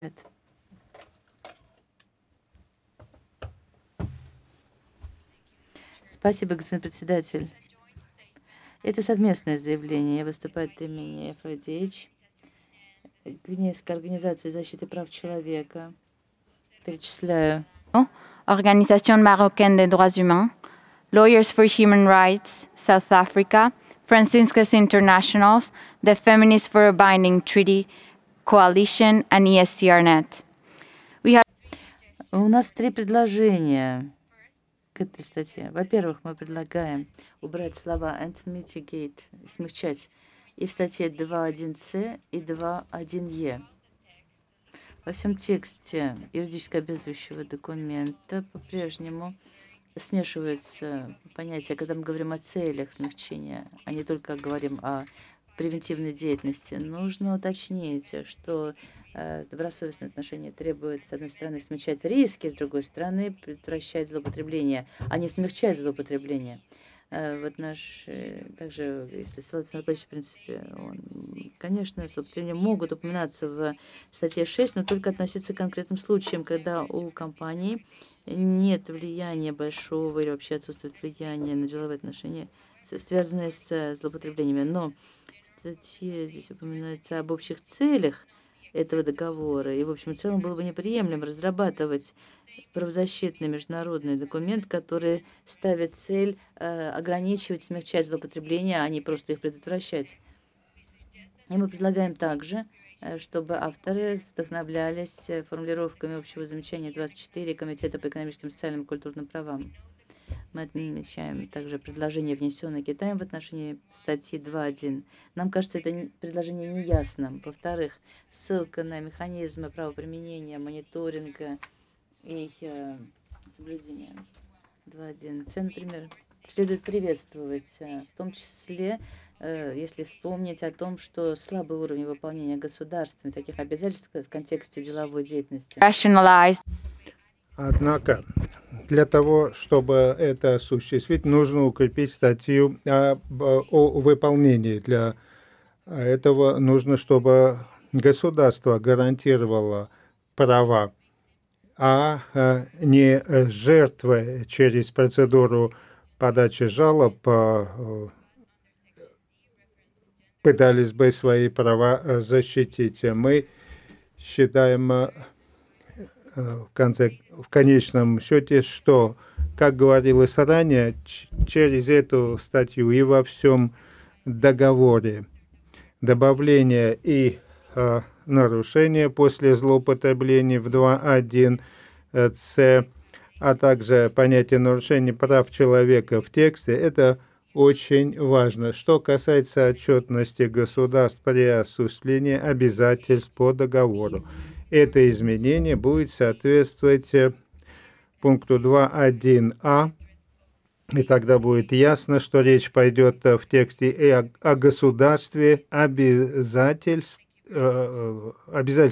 Спасибо, господин председатель. Это совместное заявление. Я выступаю от имени FIDH, Гвинейской организации защиты прав человека. Перечисляю. Organisation marocaine des droits humains, Lawyers for Human Rights, South Africa, Franciscus Internationals, the Feminists for a Binding Treaty Coalition, and ESCRnet. У нас 3 предложения к этой статье. Во-первых, мы предлагаем убрать слова and mitigate, смягчать, и в статье 2.1c и 2.1e. Во всем тексте юридически обязывающего документа по-прежнему смешиваются понятия, когда мы говорим о целях смягчения, а не только говорим о превентивной деятельности. Нужно уточнить, что добросовестное отношение требует, с одной стороны, смягчать риски, с другой стороны, предотвращать злоупотребление, а не смягчать злоупотребление. Также, если ссылаться на прочие принципы, конечно, злоупотребления могут упоминаться в статье 6, но только относиться к конкретным случаям, когда у компании нет влияния большого или вообще отсутствует влияние на деловые отношения, связанные с злоупотреблениями. Но в статье здесь упоминается об общих целях этого договора. И, в общем, в целом было бы неприемлемо разрабатывать правозащитный международный документ, который ставит цель ограничивать, смягчать злоупотребления, а не просто их предотвращать. И мы предлагаем также, чтобы авторы вдохновлялись формулировками общего замечания 24 Комитета по экономическим, социальным и культурным правам. Мы отмечаем также предложение, внесенное Китаем в отношении статьи 2.1. Нам кажется, это предложение неясным. Во-вторых, ссылка на механизмы правоприменения, мониторинга и соблюдения 2.1c, например, следует приветствовать, в том числе, если вспомнить о том, что слабый уровень выполнения государствами таких обязательств в контексте деловой деятельности. Однако, для того, чтобы это осуществить, нужно укрепить статью о выполнении. Для этого нужно, чтобы государство гарантировало права, а не жертвы через процедуру подачи жалоб пытались бы свои права защитить. Мы считаем в конечном счете, что, как говорилось ранее, через эту статью и во всем договоре добавление и нарушение после злоупотребления в 2.1c, а также понятие нарушения прав человека в тексте, это очень важно. Что касается отчетности государств при осуществлении обязательств по договору, это изменение будет соответствовать пункту 2.1а, и тогда будет ясно, что речь пойдет в тексте и о государстве обязательств